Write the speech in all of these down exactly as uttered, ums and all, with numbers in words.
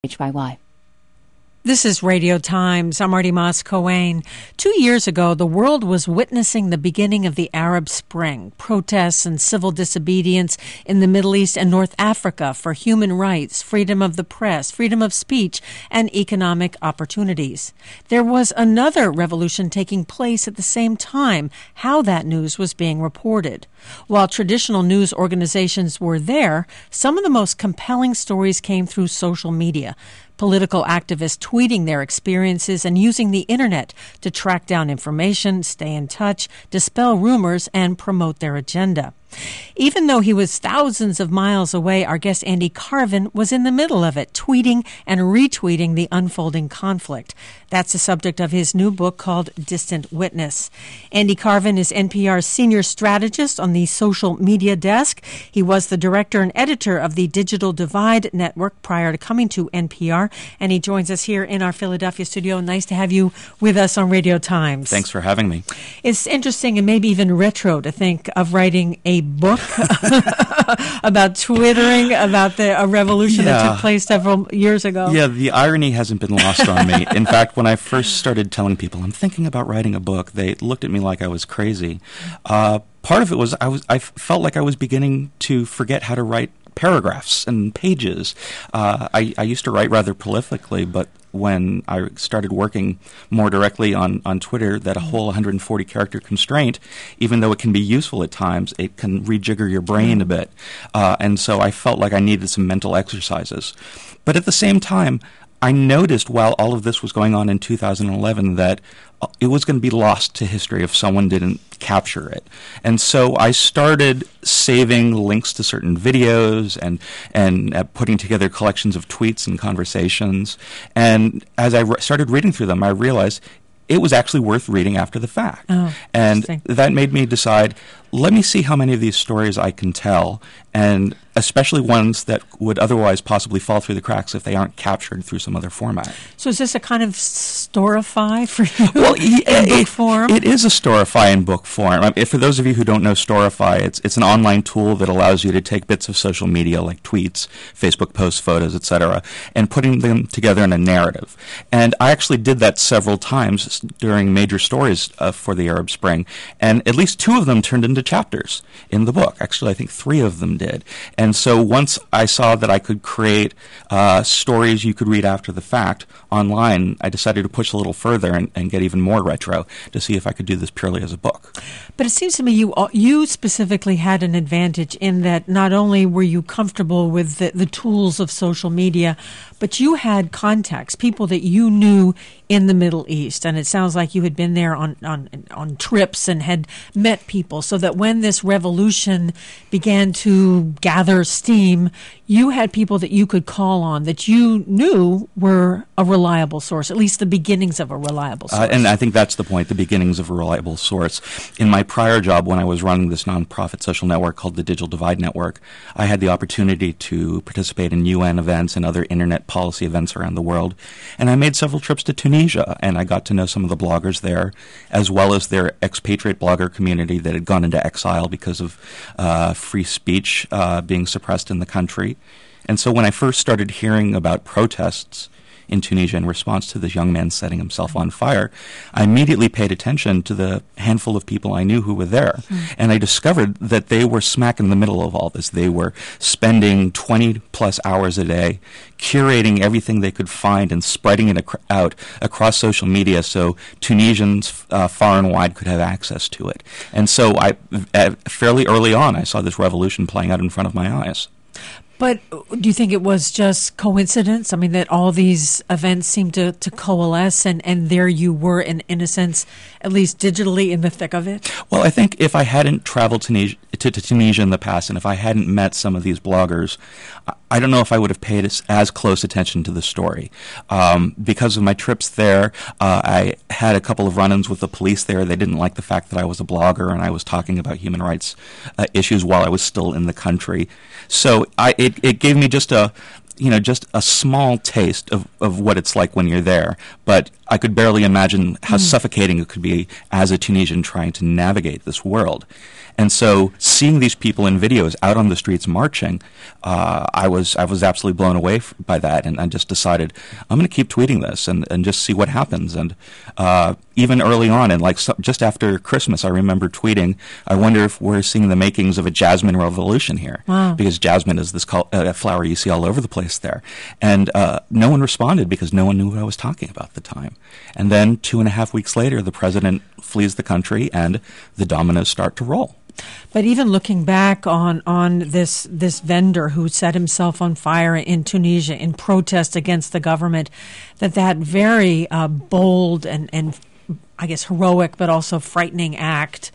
H Y Y. This is Radio Times. I'm Marty Moss-Coane. Two years ago, the world was witnessing the beginning of the Arab Spring, protests and civil disobedience in the Middle East and North Africa for human rights, freedom of the press, freedom of speech, and economic opportunities. There was another revolution taking place at the same time. How that news was being reported. While traditional news organizations were there, some of the most compelling stories came through social media. Political activists tweeting their experiences and using the internet to track down information, stay in touch, dispel rumors, and promote their agenda. Even though he was thousands of miles away, our guest Andy Carvin was in the middle of it, tweeting and retweeting the unfolding conflict. That's the subject of his new book called Distant Witness. Andy Carvin is N P R's senior strategist on the social media desk. He was the director and editor of the Digital Divide Network prior to coming to N P R, and he joins us here in our Philadelphia studio. Nice to have you with us on Radio Times. Thanks for having me. It's interesting and maybe even retro to think of writing a book about Twittering, about the a revolution yeah. that took place several years ago. Yeah, the irony hasn't been lost on me. In fact, when I first started telling people I'm thinking about writing a book, they looked at me like I was crazy. Uh, part of it was I was I felt like I was beginning to forget how to write paragraphs and pages. Uh, I, I used to write rather prolifically, but when I started working more directly on, on Twitter, that a whole one hundred forty character constraint, even though it can be useful at times, it can rejigger your brain a bit. Uh, and so I felt like I needed some mental exercises. But at the same time, I noticed while all of this was going on in two thousand eleven that it was going to be lost to history if someone didn't capture it. And so I started saving links to certain videos and and uh, putting together collections of tweets and conversations. And as I re- started reading through them, I realized it was actually worth reading after the fact. Oh, and that made me decide, let me see how many of these stories I can tell, and especially ones that would otherwise possibly fall through the cracks if they aren't captured through some other format. So is this a kind of storify for you well, in it, book form? It is a storify in book form. I mean, for those of you who don't know storify, it's it's an online tool that allows you to take bits of social media like tweets, Facebook posts, photos, et cetera, and putting them together in a narrative. And I actually did that several times during major stories uh, for the Arab Spring, and at least two of them turned into chapters in the book. Actually, I think three of them did. And so once I saw that I could create uh, stories you could read after the fact online, I decided to push a little further and, and get even more retro to see if I could do this purely as a book. But it seems to me you you specifically had an advantage in that not only were you comfortable with the, the tools of social media, but you had contacts, people that you knew in the Middle East. And it sounds like you had been there on, on, on trips and had met people, so that when this revolution began to gather steam, you had people that you could call on that you knew were a reliable source, at least the beginnings of a reliable source. Uh, and I think that's the point, the beginnings of a reliable source. In my prior job, when I was running this nonprofit social network called the Digital Divide Network, I had the opportunity to participate in U N events and other internet policy events around the world. And I made several trips to Tunisia, and I got to know some of the bloggers there, as well as their expatriate blogger community that had gone into exile because of uh, free speech uh, being suppressed in the country. And so when I first started hearing about protests in Tunisia in response to this young man setting himself on fire, I immediately paid attention to the handful of people I knew who were there. Mm. And I discovered that they were smack in the middle of all this. They were spending twenty plus hours a day curating everything they could find and spreading it ac- out across social media so Tunisians uh, far and wide could have access to it. And so I, uh, fairly early on, I saw this revolution playing out in front of my eyes. But do you think it was just coincidence? I mean, that all these events seemed to, to coalesce, and, and there you were, in, in a sense, at least digitally in the thick of it? Well, I think if I hadn't traveled Tunisia, to, to Tunisia in the past, and if I hadn't met some of these bloggers, I don't know if I would have paid as, as close attention to the story. Um, because of my trips there, uh, I had a couple of run-ins with the police there. They didn't like the fact that I was a blogger and I was talking about human rights uh, issues while I was still in the country. So I, it, it gave me just a you know, just a small taste of, of what it's like when you're there. But I could barely imagine how mm. suffocating it could be as a Tunisian trying to navigate this world. And so, seeing these people in videos out on the streets marching, uh, I was I was absolutely blown away f- by that, and I just decided I'm going to keep tweeting this and, and just see what happens. And uh, even early on, and like so, just after Christmas, I remember tweeting, "I wonder if we're seeing the makings of a jasmine revolution here," wow. because jasmine is this col- uh, flower you see all over the place there. And uh, no one responded because no one knew what I was talking about at the time. And then two and a half weeks later, the president flees the country, and the dominoes start to roll. But even looking back on, on this this vendor who set himself on fire in Tunisia in protest against the government, that that very uh, bold and, and I guess heroic but also frightening act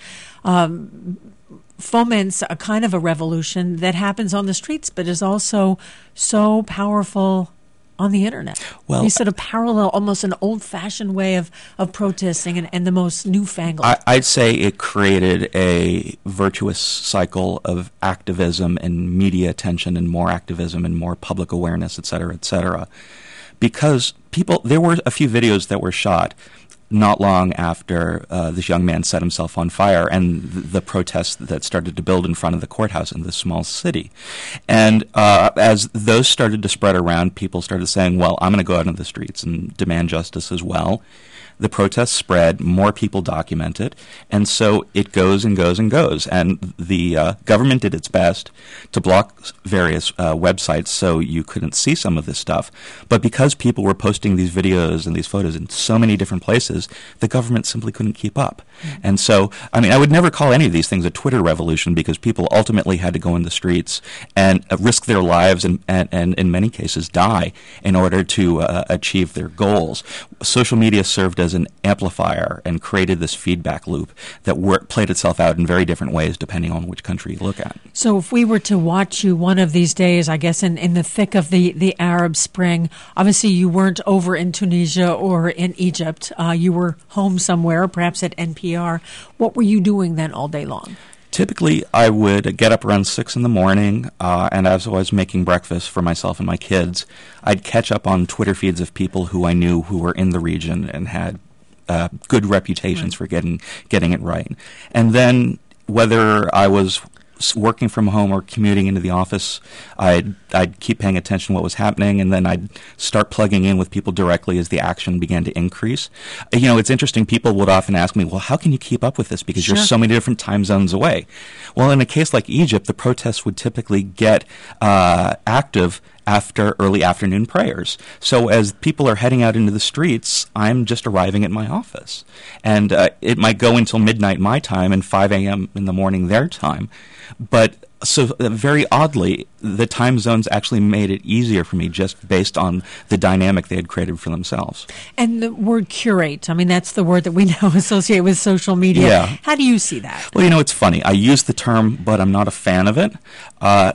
um, foments a kind of a revolution that happens on the streets but is also so powerful on the internet. Well, you sort of parallel almost an old-fashioned way of, of protesting and, and the most newfangled. I, I'd say it created a virtuous cycle of activism and media attention and more activism and more public awareness, et cetera, et cetera. Because people, there were a few videos that were shot not long after uh, this young man set himself on fire and th- the protests that started to build in front of the courthouse in this small city. And uh, as those started to spread around, people started saying, well, I'm going to go out into the streets and demand justice as well. The protests spread, more people document it, and so it goes and goes and goes. And the uh, government did its best to block various uh, websites so you couldn't see some of this stuff. But because people were posting these videos and these photos in so many different places, the government simply couldn't keep up. Mm-hmm. And so, I mean, I would never call any of these things a Twitter revolution because people ultimately had to go in the streets and uh, risk their lives and, and, and, in many cases, die in order to uh, achieve their goals. Social media served as as an amplifier and created this feedback loop that wor- played itself out in very different ways depending on which country you look at. So if we were to watch you one of these days, I guess in, in the thick of the, the Arab Spring, obviously you weren't over in Tunisia or in Egypt. Uh, you were home somewhere, perhaps at N P R. What were you doing then all day long? Typically, I would get up around six in the morning, uh, and as I was making breakfast for myself and my kids, I'd catch up on Twitter feeds of people who I knew who were in the region and had uh, good reputations right. for getting getting it right. And then, whether I was working from home or commuting into the office, I'd, I'd keep paying attention to what was happening, and then I'd start plugging in with people directly as the action began to increase. You know, it's interesting. People would often ask me, well, how can you keep up with this? Because sure. you're so many different time zones away. Well, in a case like Egypt, the protests would typically get uh, active after early afternoon prayers. So as people are heading out into the streets, I'm just arriving at my office. And uh, it might go until midnight my time and five a.m. in the morning their time. But so uh, very oddly, the time zones actually made it easier for me just based on the dynamic they had created for themselves. And the word curate, I mean, that's the word that we now associate with social media. Yeah. How do you see that? Well, you know, it's funny. I use the term, but I'm not a fan of it. Uh,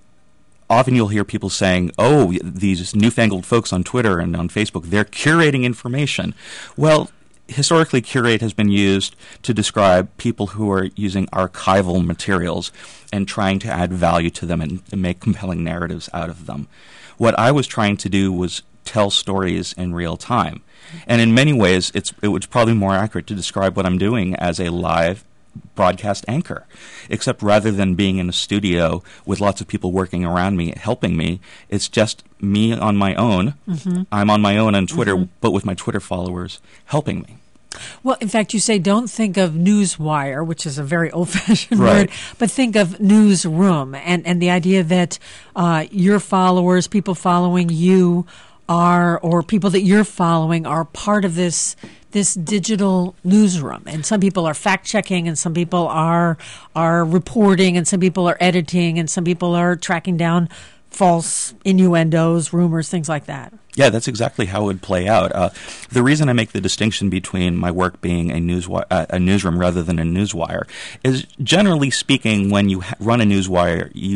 Often you'll hear people saying, oh, these newfangled folks on Twitter and on Facebook, they're curating information. Well, historically, curate has been used to describe people who are using archival materials and trying to add value to them and, and make compelling narratives out of them. What I was trying to do was tell stories in real time. And in many ways, it's, it was probably more accurate to describe what I'm doing as a live broadcast anchor, except rather than being in a studio with lots of people working around me, helping me, it's just me on my own. Mm-hmm. I'm on my own on Twitter, mm-hmm. but with my Twitter followers helping me. Well, in fact, you say don't think of newswire, which is a very old-fashioned right. word, but think of newsroom, and, and the idea that uh, your followers, people following you, are, or people that you're following are part of this this digital newsroom. And some people are fact-checking, and some people are are reporting, and some people are editing, and some people are tracking down false innuendos, rumors, things like that. Yeah, that's exactly how it would play out. Uh, the reason I make the distinction between my work being a news wi- uh, a newsroom rather than a newswire is, generally speaking, when you ha- run a newswire, you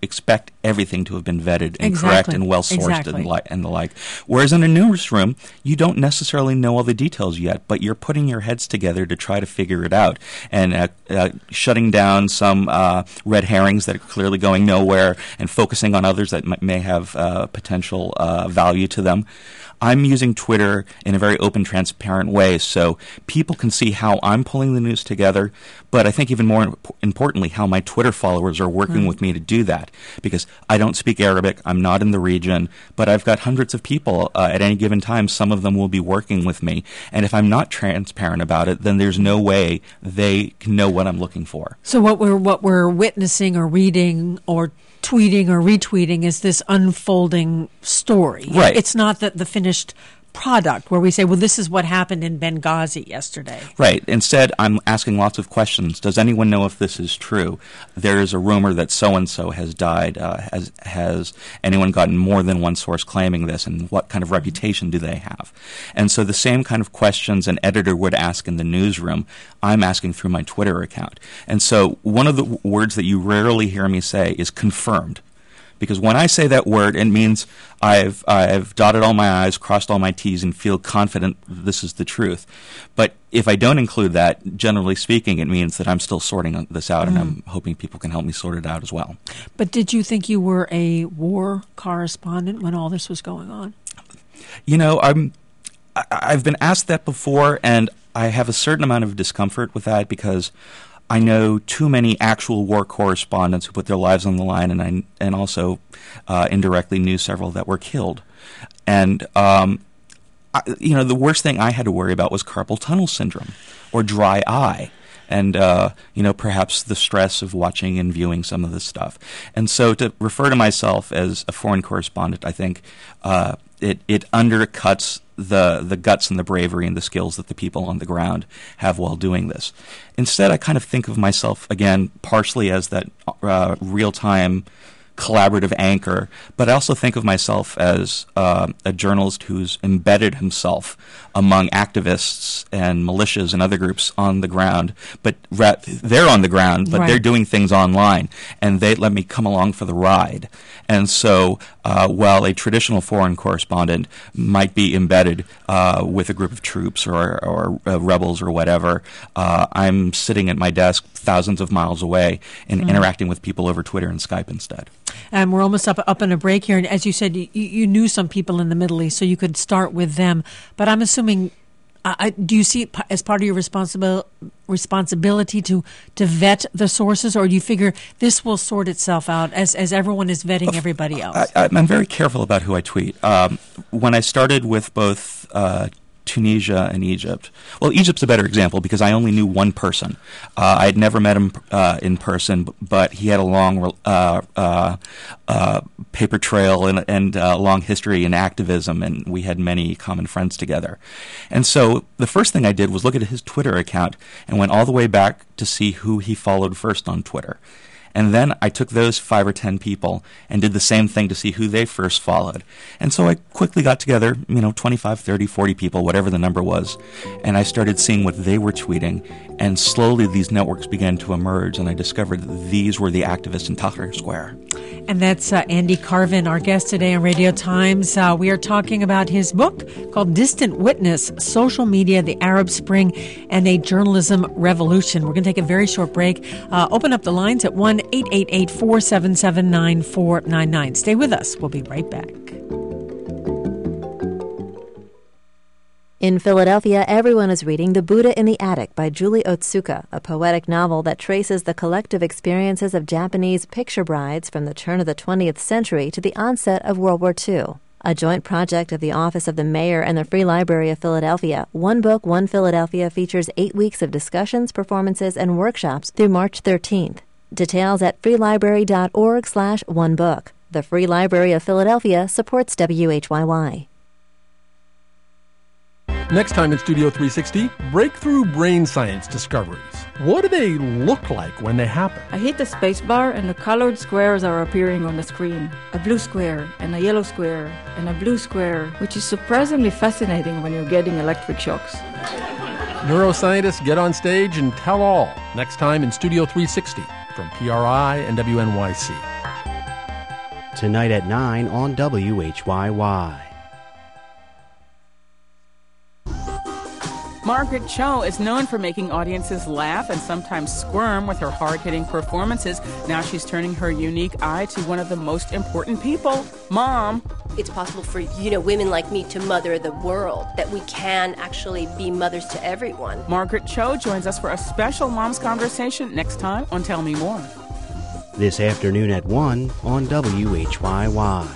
expect everything to have been vetted and Exactly. correct and well sourced Exactly. and, li- and the like. Whereas in a newsroom, you don't necessarily know all the details yet, but you're putting your heads together to try to figure it out and uh, uh, shutting down some uh, red herrings that are clearly going nowhere and focusing on others that m- may have uh, potential uh, value to them. I'm using Twitter in a very open, transparent way so people can see how I'm pulling the news together, but I think even more imp- importantly, how my Twitter followers are working mm. with me to do that. Because I don't speak Arabic, I'm not in the region, but I've got hundreds of people uh, at any given time. Some of them will be working with me. And if I'm not transparent about it, then there's no way they can know what I'm looking for. So what we're what we're witnessing or reading or tweeting or retweeting is this unfolding story. Right. It's not that the finished product where we say, well, this is what happened in Benghazi yesterday. Right. Instead, I'm asking lots of questions. Does anyone know if this is true? There is a rumor that so-and-so has died. Uh, has, has anyone gotten more than one source claiming this, and what kind of reputation do they have? And so the same kind of questions an editor would ask in the newsroom, I'm asking through my Twitter account. And so one of the w- words that you rarely hear me say is confirmed. Because when I say that word, it means I've I've dotted all my I's, crossed all my T's, and feel confident this is the truth. But if I don't include that, generally speaking, it means that I'm still sorting this out, mm. and I'm hoping people can help me sort it out as well. But did you think you were a war correspondent when all this was going on? You know, I'm I, I've been asked that before, and I have a certain amount of discomfort with that because I know too many actual war correspondents who put their lives on the line, and I and also uh, indirectly knew several that were killed. And um, I, you know, the worst thing I had to worry about was carpal tunnel syndrome or dry eye, and uh, you know, perhaps the stress of watching and viewing some of this stuff. And so, to refer to myself as a foreign correspondent, I think uh, it it undercuts the the guts and the bravery and the skills that the people on the ground have while doing this. Instead, I kind of think of myself, again, partially as that uh, real-time collaborative anchor, but I also think of myself as uh, a journalist who's embedded himself among activists and militias and other groups on the ground. But ra- they're on the ground, but right. they're doing things online, and they let me come along for the ride. And so uh, while a traditional foreign correspondent might be embedded uh, with a group of troops or, or uh, rebels or whatever, uh, I'm sitting at my desk thousands of miles away and mm. interacting with people over Twitter and Skype instead. And we're almost up up on a break here. And as you said, you, you knew some people in the Middle East, so you could start with them. But I'm assuming, uh, do you see it as part of your responsibil- responsibility to, to vet the sources, or do you figure this will sort itself out as, as everyone is vetting everybody else? I, I'm very careful about who I tweet. Um, when I started with both uh, Tunisia and Egypt. Well, Egypt's a better example because I only knew one person. Uh, I had never met him uh, in person, but he had a long uh, uh, uh, paper trail and, and a long history in activism, and we had many common friends together. And so the first thing I did was look at his Twitter account and went all the way back to see who he followed first on Twitter. And then I took those five or ten people and did the same thing to see who they first followed. And so I quickly got together, you know, twenty-five, thirty, forty people, whatever the number was, and I started seeing what they were tweeting. And slowly these networks began to emerge, and I discovered that these were the activists in Tahrir Square. And that's uh, Andy Carvin, our guest today on Radio Times. Uh, we are talking about his book called Distant Witness, Social Media, the Arab Spring, and a Journalism Revolution. We're going to take a very short break. Uh, open up the lines at one eight eight eight, four seven seven, nine four nine nine. Stay with us. We'll be right back. In Philadelphia, everyone is reading The Buddha in the Attic by Julie Otsuka, a poetic novel that traces the collective experiences of Japanese picture brides from the turn of the twentieth century to the onset of World War Two. A joint project of the Office of the Mayor and the Free Library of Philadelphia, One Book, One Philadelphia features eight weeks of discussions, performances, and workshops through March thirteenth. Details at freelibrary.org slash one book. The Free Library of Philadelphia supports W H Y Y. Next time in Studio three sixty, breakthrough brain science discoveries. What do they look like when they happen? I hit the space bar and the colored squares are appearing on the screen. A blue square and a yellow square and a blue square, which is surprisingly fascinating when you're getting electric shocks. Neuroscientists get on stage and tell all. Next time in Studio three sixty from P R I and W N Y C. tonight at nine on W H Y Y. Margaret Cho is known for making audiences laugh and sometimes squirm with her hard-hitting performances. Now she's turning her unique eye to one of the most important people, Mom. It's possible for, you know, women like me to mother the world, that we can actually be mothers to everyone. Margaret Cho joins us for a special Mom's Conversation next time on Tell Me More. This afternoon at one on W H Y Y.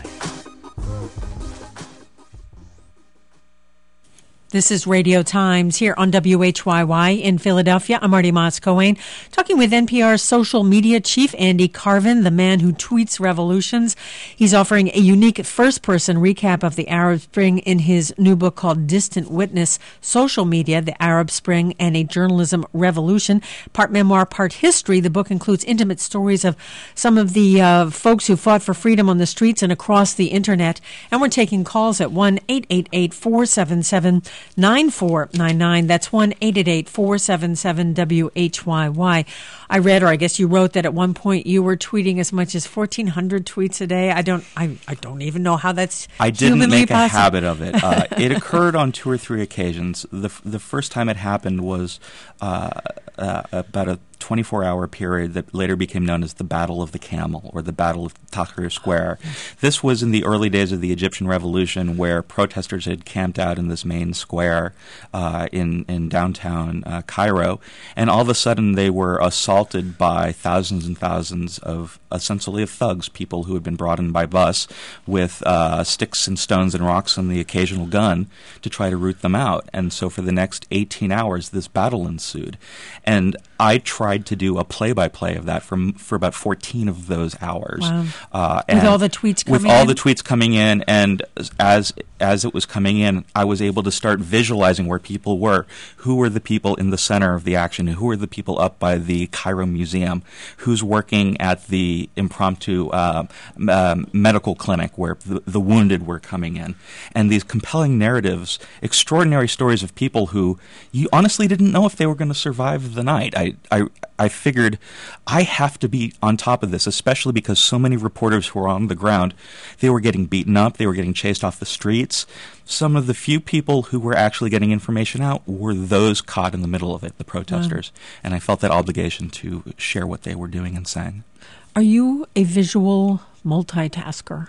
This is Radio Times here on W H Y Y in Philadelphia. I'm Marty Moss-Coane, talking with N P R's social media chief, Andy Carvin, the man who tweets revolutions. He's offering a unique first-person recap of the Arab Spring in his new book called Distant Witness, Social Media, the Arab Spring and a Journalism Revolution. Part memoir, part history. The book includes intimate stories of some of the uh, folks who fought for freedom on the streets and across the Internet. And we're taking calls at one eight eight eight, four seven seven, nine four nine nine. That's one eight eight eight, four seven seven, W H Y Y. I read, or I guess you wrote, that at one point you were tweeting as much as fourteen hundred tweets a day. I don't I, I don't even know how that's I didn't make possible. a habit of it. Uh, it occurred on two or three occasions. The the first time it happened was uh, uh, about a twenty-four hour period that later became known as the Battle of the Camel, or the Battle of Tahrir Square. This was in the early days of the Egyptian Revolution, where protesters had camped out in this main square uh, in, in downtown uh, Cairo, and all of a sudden they were assaulted by thousands and thousands of, essentially, of thugs, people who had been brought in by bus with uh, sticks and stones and rocks and the occasional gun to try to root them out. And so for the next eighteen hours, this battle ensued. And I tried to do a play-by-play of that for for about fourteen of those hours. Wow. Uh, with all the tweets coming in? With all in? the tweets coming in, and as as it was coming in, I was able to start visualizing where people were. Who were the people in the center of the action? Who were the people up by the Cairo Museum? Who's working at the impromptu uh, uh, medical clinic where the, the wounded were coming in? And these compelling narratives, extraordinary stories of people who you honestly didn't know if they were going to survive the night. I, I, I figured I have to be on top of this, especially because so many reporters who were on the ground, they were getting beaten up, they were getting chased off the streets. Some of the few people who were actually getting information out were those caught in the middle of it, the protesters. Wow. And I felt that obligation to share what they were doing and saying. Are you a visual multitasker?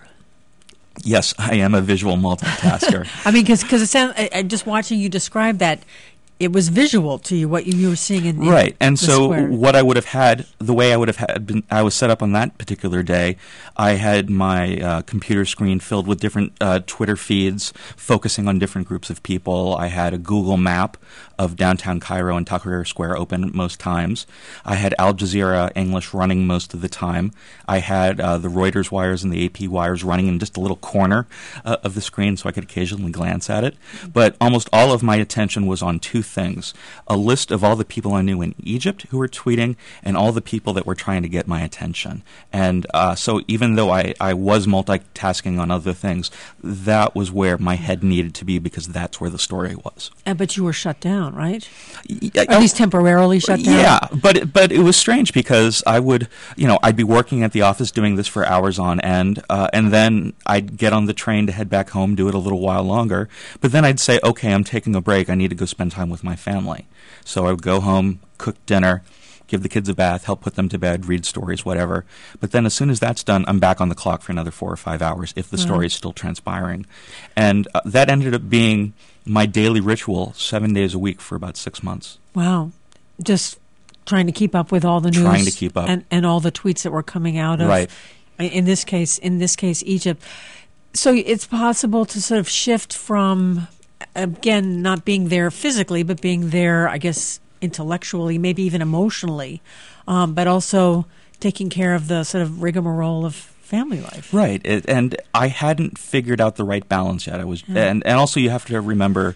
Yes, I am a visual multitasker. I mean, because it sounds, I, I, just watching you describe that, it was visual to you, what you, you were seeing in, in right. And the so square. What I would have had, the way I would have had been, I was set up on that particular day, I had my uh, computer screen filled with different uh, Twitter feeds focusing on different groups of people. I had a Google map of downtown Cairo and Tahrir Square open most times. I had Al Jazeera English running most of the time. I had uh, the Reuters wires and the A P wires running in just a little corner uh, of the screen so I could occasionally glance at it. But almost all of my attention was on two things: a list of all the people I knew in Egypt who were tweeting and all the people that were trying to get my attention. And uh, so even though I, I was multitasking on other things, that was where my head needed to be because that's where the story was. Uh, but you were shut down, right? Yeah, or at least temporarily shut down? Yeah, but it, but it was strange because I would, you know, I'd be working at the office doing this for hours on end, uh, and then I'd get on the train to head back home, do it a little while longer, but then I'd say, okay, I'm taking a break, I need to go spend time with my family. So I would go home, cook dinner, give the kids a bath, help put them to bed, read stories, whatever. But then as soon as that's done, I'm back on the clock for another four or five hours if the mm-hmm. story is still transpiring. And uh, that ended up being my daily ritual seven days a week for about six months. Wow. Just trying to keep up with all the news. Trying to keep up. And, and all the tweets that were coming out of, right. in this case, in this case, Egypt. So it's possible to sort of shift from, again, not being there physically, but being there, I guess, intellectually, maybe even emotionally, um, but also taking care of the sort of rigmarole of family life. Right. It, and I hadn't figured out the right balance yet. I was, yeah. and, and also you have to remember,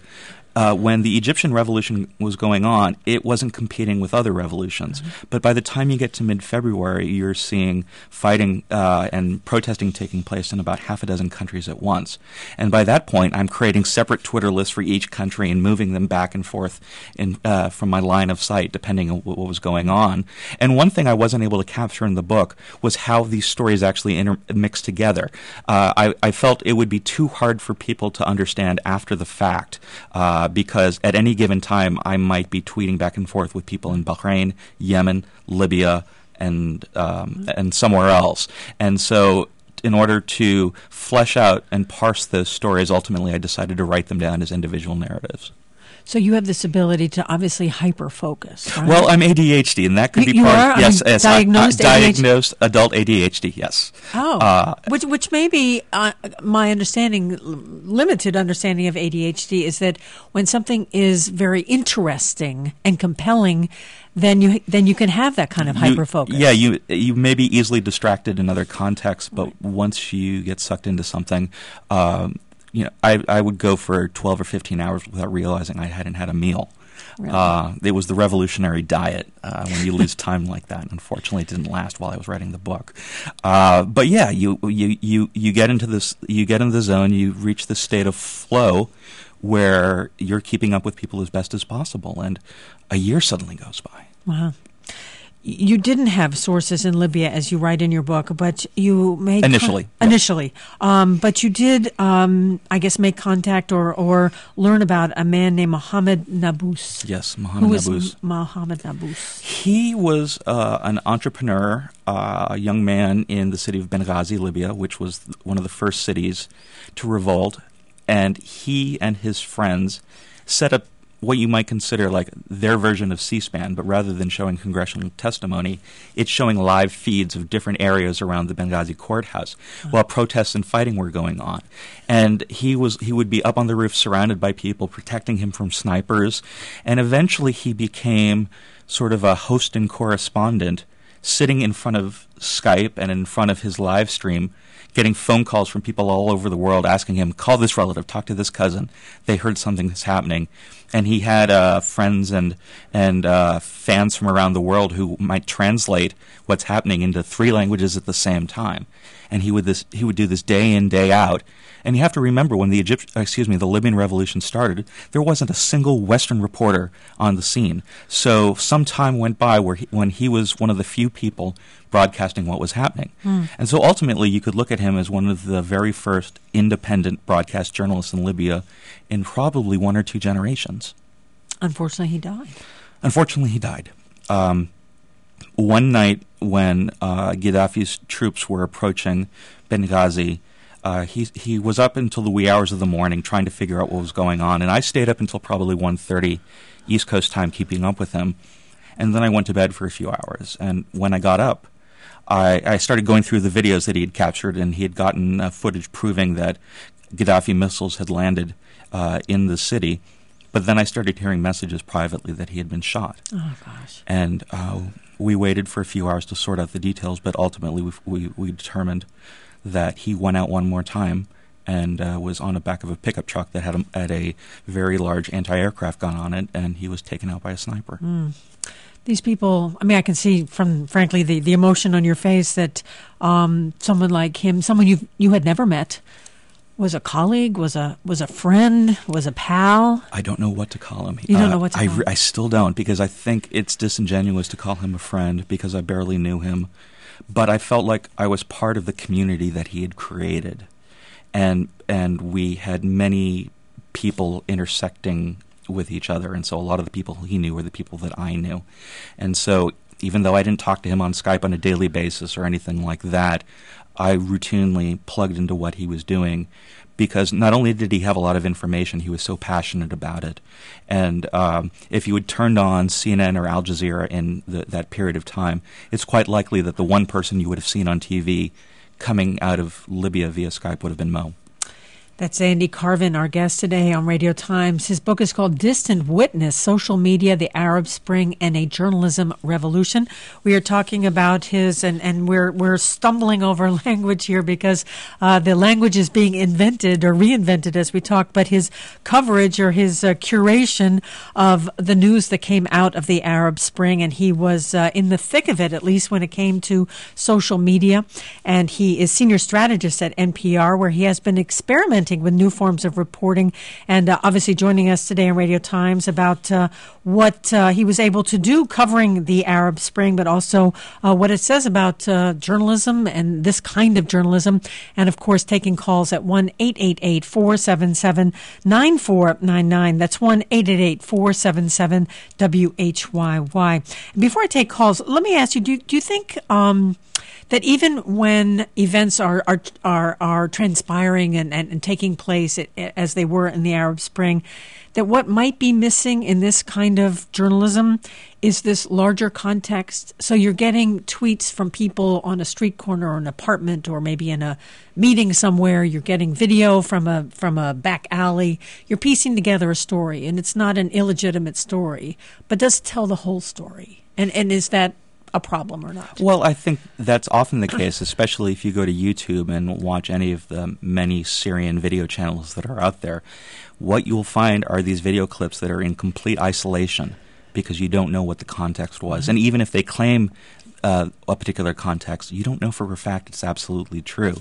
uh, when the Egyptian revolution was going on, it wasn't competing with other revolutions. Mm-hmm. But by the time you get to mid-February, you're seeing fighting uh, and protesting taking place in about half a dozen countries at once. And by that point, I'm creating separate Twitter lists for each country and moving them back and forth in, uh, from my line of sight, depending on what, what was going on. And one thing I wasn't able to capture in the book was how these stories actually inter- mixed together. Uh, I, I felt it would be too hard for people to understand after the fact, uh, because at any given time I might be tweeting back and forth with people in Bahrain, Yemen, Libya, and um, and somewhere else. And so in order to flesh out and parse those stories, ultimately I decided to write them down as individual narratives. So you have this ability to obviously hyper-focus, right? Well, I'm A D H D, and that could you, be you part are? of yes, I mean, yes, diagnosed I, I, A D H D? diagnosed adult A D H D. Yes. Oh, uh, which which may be uh, my understanding, limited understanding of A D H D is that when something is very interesting and compelling, then you then you can have that kind of hyper focus. Yeah, you you may be easily distracted in other contexts, but right. once you get sucked into something. Um, You know, I, I would go for twelve or fifteen hours without realizing I hadn't had a meal. Really? Uh, it was the revolutionary diet uh, when you lose time like that. Unfortunately, it didn't last while I was writing the book. Uh, but yeah, you, you you you get into this, you get into the zone, you reach this state of flow where you're keeping up with people as best as possible, and a year suddenly goes by. Wow. You didn't have sources in Libya, as you write in your book, but you made initially con- initially, um, but you did, um, I guess, make contact or, or learn about a man named Mohammed Nabous. Yes, Mohammed Who Nabous. is Mohammed Nabous? He was uh, an entrepreneur, uh, a young man in the city of Benghazi, Libya, which was one of the first cities to revolt, and he and his friends set up what you might consider like their version of C-SPAN, but rather than showing congressional testimony, it's showing live feeds of different areas around the Benghazi courthouse uh-huh. while protests and fighting were going on. And he was he would be up on the roof surrounded by people protecting him from snipers, and eventually he became sort of a host and correspondent sitting in front of Skype and in front of his live stream, getting phone calls from people all over the world asking him, call this relative, talk to this cousin. They heard something that's happening. And he had uh, friends and and uh, fans from around the world who might translate what's happening into three languages at the same time. And he would this he would do this day in, day out. And you have to remember, when the Egypt, excuse me, the Libyan Revolution started, there wasn't a single Western reporter on the scene. So some time went by where he, when he was one of the few people broadcasting what was happening. Mm. And so ultimately you could look at him as one of the very first independent broadcast journalists in Libya in probably one or two generations. Unfortunately, he died. Unfortunately, he died. Um, one night when uh, Gaddafi's troops were approaching Benghazi, Uh, he he was up until the wee hours of the morning trying to figure out what was going on, and I stayed up until probably one thirty East Coast time keeping up with him, and then I went to bed for a few hours. And when I got up, I, I started going through the videos that he had captured, and he had gotten uh, footage proving that Gaddafi missiles had landed uh, in the city. But then I started hearing messages privately that he had been shot. Oh, gosh. And uh, we waited for a few hours to sort out the details, but ultimately we we, we determined that he went out one more time and uh, was on the back of a pickup truck that had a, had a very large anti-aircraft gun on it, and he was taken out by a sniper. Mm. These people, I mean, I can see from, frankly, the, the emotion on your face that um, someone like him, someone you you had never met, was a colleague, was a was a friend, was a pal. I don't know what to call him. You don't uh, know what to I, call him? I still don't, because I think it's disingenuous to call him a friend because I barely knew him. But I felt like I was part of the community that he had created. And and we had many people intersecting with each other. And so a lot of the people he knew were the people that I knew. And so even though I didn't talk to him on Skype on a daily basis or anything like that, I routinely plugged into what he was doing, because not only did he have a lot of information, he was so passionate about it. And um, if you had turned on C N N or Al Jazeera in the, that period of time, it's quite likely that the one person you would have seen on T V coming out of Libya via Skype would have been Mo. That's Andy Carvin, our guest today on Radio Times. His book is called Distant Witness, Social Media, the Arab Spring, and a Journalism Revolution. We are talking about his, and, and we're we're stumbling over language here because uh, the language is being invented or reinvented as we talk, but his coverage or his uh, curation of the news that came out of the Arab Spring, and he was uh, in the thick of it, at least when it came to social media. And he is senior strategist at N P R, where he has been experimenting with new forms of reporting, and uh, obviously joining us today on Radio Times about uh, what uh, he was able to do covering the Arab Spring, but also uh, what it says about uh, journalism and this kind of journalism, and of course taking calls at one eight eight eight, four seven seven, nine four nine nine. That's one eight eight eight, four seven seven, W H Y Y. And before I take calls, let me ask you, do, do you think um, that even when events are are are, are transpiring and, and, and taking place it, as they were in the Arab Spring, that what might be missing in this kind of journalism is this larger context? So you're getting tweets from people on a street corner or an apartment or maybe in a meeting somewhere. You're getting video from a from a back alley. You're piecing together a story, and it's not an illegitimate story, but does tell the whole story. And and is that a problem or not? Well, I think that's often the case, especially if you go to YouTube and watch any of the many Syrian video channels that are out there. What you'll find are these video clips that are in complete isolation because you don't know what the context was. Mm-hmm. And even if they claim uh, a particular context, you don't know for a fact it's absolutely true.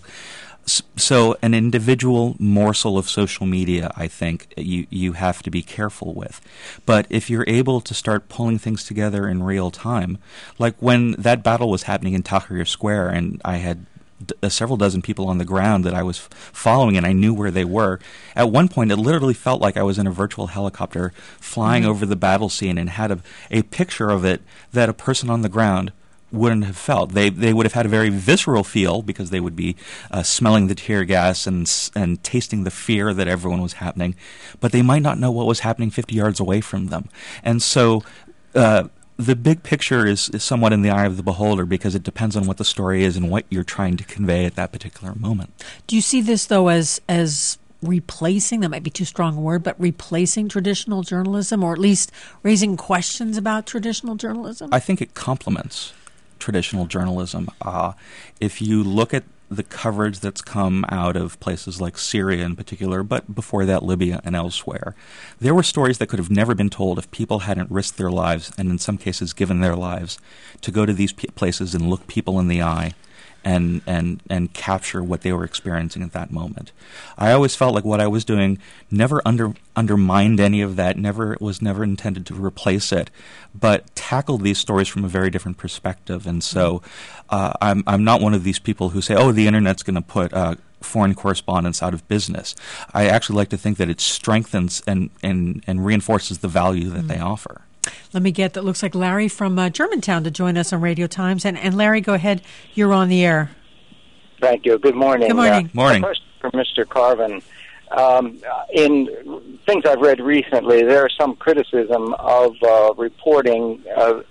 So an individual morsel of social media, I think, you, you have to be careful with. But if you're able to start pulling things together in real time, like when that battle was happening in Tahrir Square and I had d- uh, several dozen people on the ground that I was f- following and I knew where they were, at one point it literally felt like I was in a virtual helicopter flying mm-hmm. over the battle scene and had a, a picture of it that a person on the ground wouldn't have felt. They they would have had a very visceral feel because they would be uh, smelling the tear gas and and tasting the fear that everyone was happening, but they might not know what was happening fifty yards away from them. And so uh, the big picture is, is somewhat in the eye of the beholder because it depends on what the story is and what you're trying to convey at that particular moment. Do you see this, though, as as replacing, that might be too strong a word, but replacing traditional journalism, or at least raising questions about traditional journalism? I think it complements traditional journalism. Uh, if you look at the coverage that's come out of places like Syria in particular, but before that Libya and elsewhere, there were stories that could have never been told if people hadn't risked their lives, and in some cases given their lives, to go to these p- places and look people in the eye and, and, and capture what they were experiencing at that moment. I always felt like what I was doing never under, undermined any of that, never was never intended to replace it, but tackled these stories from a very different perspective. And so uh, I'm, I'm not one of these people who say, oh, the Internet's going to put uh, foreign correspondents out of business. I actually like to think that it strengthens and, and, and reinforces the value that mm-hmm. they offer. Let me get that. Looks like Larry from uh, Germantown to join us on Radio Times. And, and Larry, go ahead. You're on the air. Thank you. Good morning. Good morning. Uh, morning. First, for Mister Carvin, um, in things I've read recently, there is some criticism of uh, reporting uh,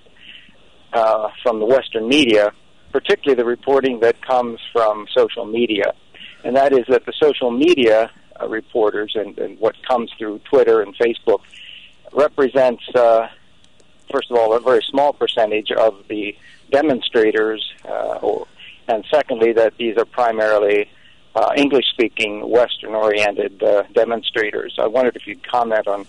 uh, from the Western media, particularly the reporting that comes from social media. And that is that the social media uh, reporters and, and what comes through Twitter and Facebook represents, uh, first of all, a very small percentage of the demonstrators, uh, or, and secondly, that these are primarily uh, English-speaking, Western-oriented uh, demonstrators. I wondered if you'd comment on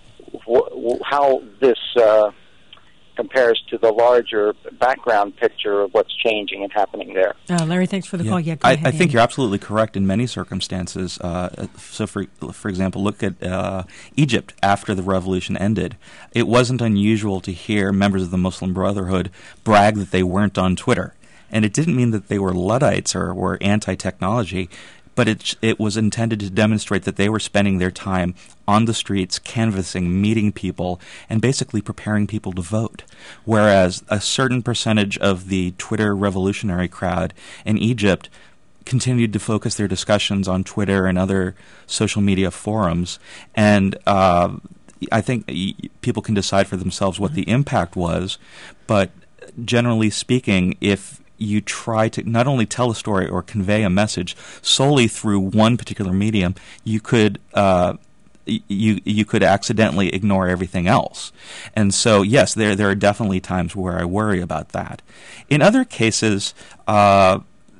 wh- how this uh, compares to the larger background picture of what's changing and happening there. Uh, Larry, thanks for the yeah. call. Yeah, go I, ahead, I think Andy. You're absolutely correct in many circumstances. Uh, so, for for example, look at uh, Egypt after the revolution ended. It wasn't unusual to hear members of the Muslim Brotherhood brag that they weren't on Twitter. And it didn't mean that they were Luddites or were anti-technology, but it it was intended to demonstrate that they were spending their time on the streets, canvassing, meeting people, and basically preparing people to vote. Whereas a certain percentage of the Twitter revolutionary crowd in Egypt continued to focus their discussions on Twitter and other social media forums. And uh, I think people can decide for themselves what the impact was, but generally speaking, if you try to not only tell a story or convey a message solely through one particular medium, you could uh, you you could accidentally ignore everything else. And so, yes, there there are definitely times where I worry about that. In other cases, uh,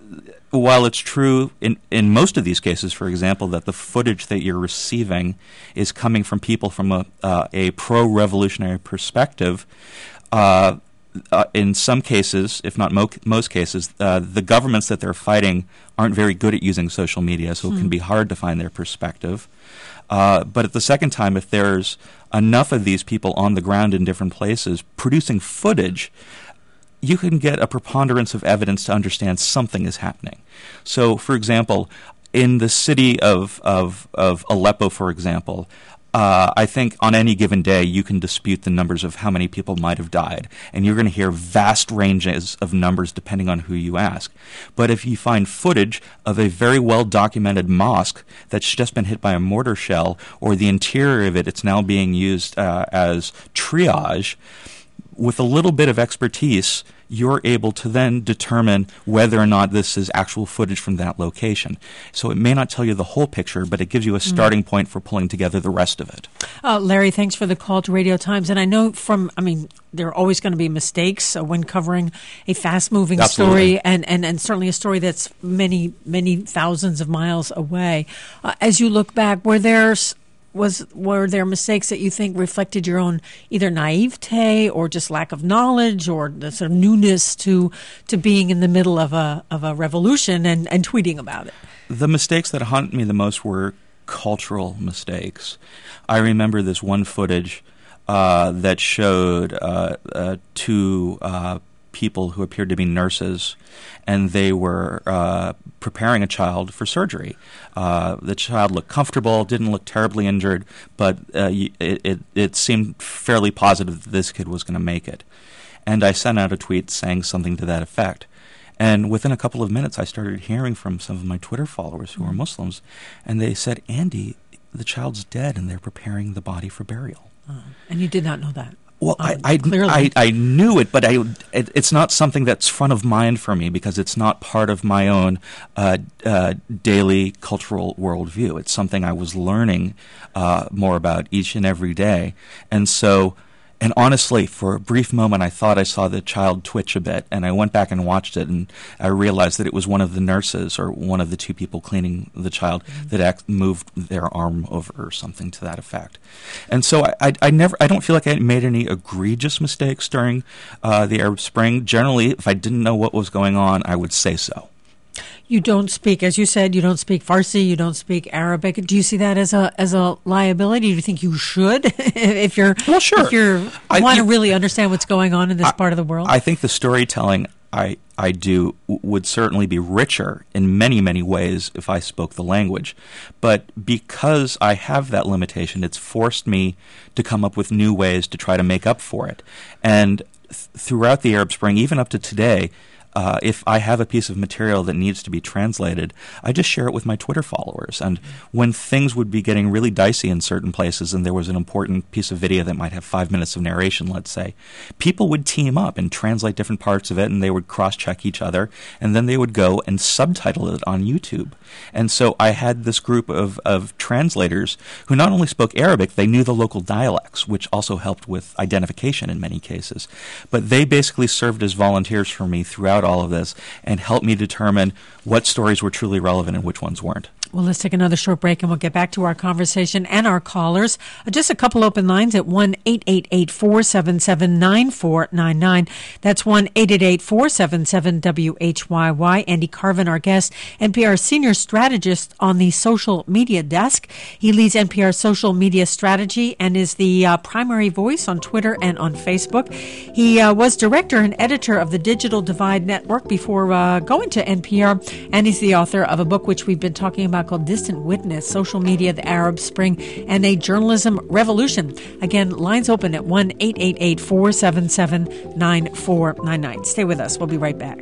while it's true in, in most of these cases, for example, that the footage that you're receiving is coming from people from a, uh, a pro-revolutionary perspective, uh, uh, in some cases, if not mo- most cases, uh, the governments that they're fighting aren't very good at using social media, so hmm. it can be hard to find their perspective. Uh, but at the second time, if there's enough of these people on the ground in different places producing footage, you can get a preponderance of evidence to understand something is happening. So, for example, in the city of of, of Aleppo, for example, uh, I think on any given day you can dispute the numbers of how many people might have died, and you're going to hear vast ranges of numbers depending on who you ask. But if you find footage of a very well-documented mosque that's just been hit by a mortar shell, or the interior of it, it's now being used uh, as triage, with a little bit of expertise, you're able to then determine whether or not this is actual footage from that location. So it may not tell you the whole picture, but it gives you a starting mm. point for pulling together the rest of it. Uh, Larry, thanks for the call to Radio Times. And I know from, I mean, there are always going to be mistakes uh, when covering a fast-moving Absolutely. story and, and, and certainly a story that's many, many thousands of miles away. Uh, as you look back, were there... Was were there mistakes that you think reflected your own either naivete or just lack of knowledge or the sort of newness to to being in the middle of a of a revolution and, and tweeting about it? The mistakes that haunt me the most were cultural mistakes. I remember this one footage uh, that showed uh, uh, two uh, people who appeared to be nurses, and they were uh, preparing a child for surgery. Uh, the child looked comfortable, didn't look terribly injured, but uh, it, it, it seemed fairly positive that this kid was going to make it. And I sent out a tweet saying something to that effect. And within a couple of minutes, I started hearing from some of my Twitter followers who are Muslims, and they said, Andy, the child's dead, and they're preparing the body for burial. Oh, and you did not know that? Well, um, I, I, I, I knew it, but I, it, it's not something that's front of mind for me because it's not part of my own uh, uh, daily cultural worldview. It's something I was learning uh, more about each and every day. And so, and honestly, for a brief moment, I thought I saw the child twitch a bit, and I went back and watched it, and I realized that it was one of the nurses or one of the two people cleaning the child mm-hmm. that act, moved their arm over or something to that effect. And so I, I, I never, I don't feel like I made any egregious mistakes during uh, the Arab Spring. Generally, if I didn't know what was going on, I would say so. You don't speak, as you said, you don't speak Farsi, you don't speak Arabic. Do you see that as a as a liability? Do you think you should, if you're well, sure. if you want to really understand what's going on in this I, part of the world? I think the storytelling I I do w- would certainly be richer in many many ways if I spoke the language, but because I have that limitation, it's forced me to come up with new ways to try to make up for it. And th- throughout the Arab Spring, even up to today, Uh, if I have a piece of material that needs to be translated, I just share it with my Twitter followers. And when things would be getting really dicey in certain places and there was an important piece of video that might have five minutes of narration, let's say, people would team up and translate different parts of it, and they would cross-check each other, and then they would go and subtitle it on YouTube. And so I had this group of, of translators who not only spoke Arabic, they knew the local dialects, which also helped with identification in many cases. But they basically served as volunteers for me throughout all of this and helped me determine what stories were truly relevant and which ones weren't. Well, let's take another short break and we'll get back to our conversation and our callers. Uh, just a couple open lines at one eight eight eight, four seven seven, nine four nine nine. That's one eight eight eight, four seven seven, W H Y Y. Andy Carvin, our guest, N P R senior strategist on the social media desk. He leads N P R social media strategy and is the uh, primary voice on Twitter and on Facebook. He uh, was director and editor of the Digital Divide Network before uh, going to N P R, and he's the author of a book which we've been talking about called Distant Witness, Social Media, the Arab Spring, and a Journalism Revolution. Again, lines open at one eight eight eight, four seven seven, nine four nine nine. Stay with us. We'll be right back.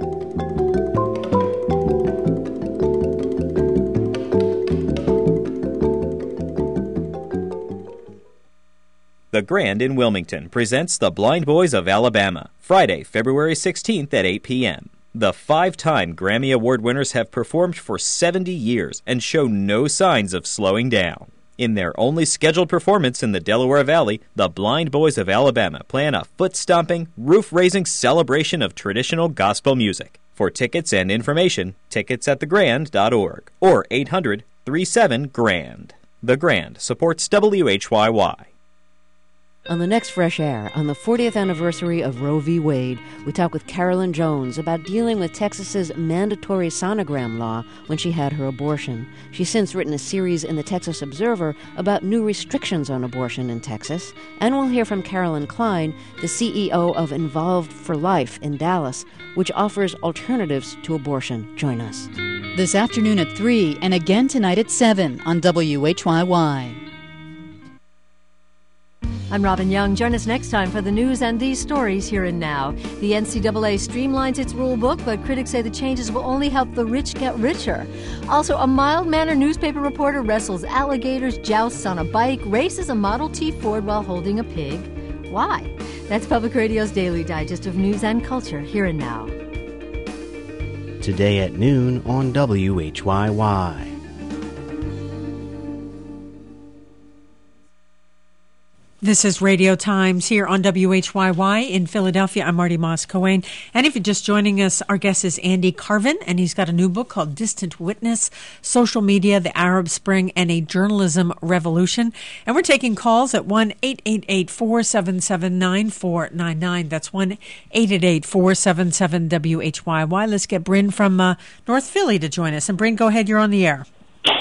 The Grand in Wilmington presents The Blind Boys of Alabama, Friday, February sixteenth at eight p.m. The five-time Grammy Award winners have performed for seventy years and show no signs of slowing down. In their only scheduled performance in the Delaware Valley, the Blind Boys of Alabama plan a foot-stomping, roof-raising celebration of traditional gospel music. For tickets and information, tickets at the grand dot org or eight hundred, three seven, GRAND. The Grand supports W H Y Y. On the next Fresh Air, on the fortieth anniversary of Roe v. Wade, we talk with Carolyn Jones about dealing with Texas's mandatory sonogram law when she had her abortion. She's since written a series in the Texas Observer about new restrictions on abortion in Texas. And we'll hear from Carolyn Klein, the C E O of Involved for Life in Dallas, which offers alternatives to abortion. Join us. This afternoon at three and again tonight at seven on W H Y Y. I'm Robin Young. Join us next time for the news and these stories here and now. The N C double A streamlines its rule book, but critics say the changes will only help the rich get richer. Also, a mild-mannered newspaper reporter wrestles alligators, jousts on a bike, races a Model T Ford while holding a pig. Why? That's Public Radio's Daily Digest of News and Culture here and now. Today at noon on W H Y Y. This is Radio Times here on W H Y Y in Philadelphia. I'm Marty Moss-Coane. And if you're just joining us, our guest is Andy Carvin, and he's got a new book called Distant Witness, Social Media, the Arab Spring, and a Journalism Revolution. And we're taking calls at one eight eight eight, four seven seven, nine four nine nine. That's one eight eight eight, four seven seven, W H Y Y. Let's get Bryn from uh, North Philly to join us. And Bryn, go ahead. You're on the air.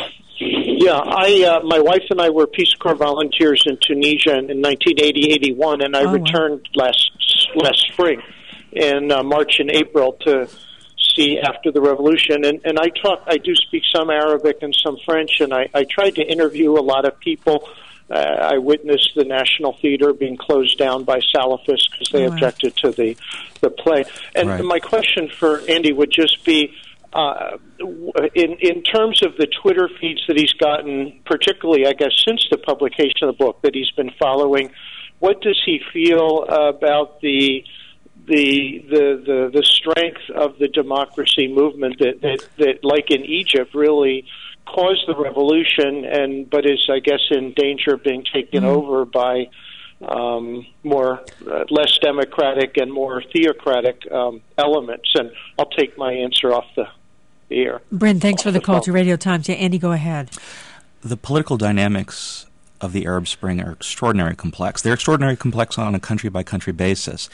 Yeah, I, uh, my wife and I were Peace Corps volunteers in Tunisia in nineteen eighty eighty-one, and I oh, returned wow. last last spring in uh, March and April to see after the revolution. And, and I talk, I do speak some Arabic and some French, and I, I tried to interview a lot of people. Uh, I witnessed the National Theater being closed down by Salafists because they oh, wow. objected to the, the play. And right. my question for Andy would just be, Uh, in in terms of the Twitter feeds that he's gotten, particularly, I guess, since the publication of the book that he's been following, what does he feel about the the the the, the strength of the democracy movement that, that that, like in Egypt, really caused the revolution, and but is, I guess, in danger of being taken mm-hmm. over by um, more uh, less democratic and more theocratic um, elements? And I'll take my answer off the Here. Bryn, thanks for the call to Radio Times. Yeah, Andy, go ahead. The political dynamics of the Arab Spring are extraordinarily complex. They're extraordinarily complex on a country-by-country basis.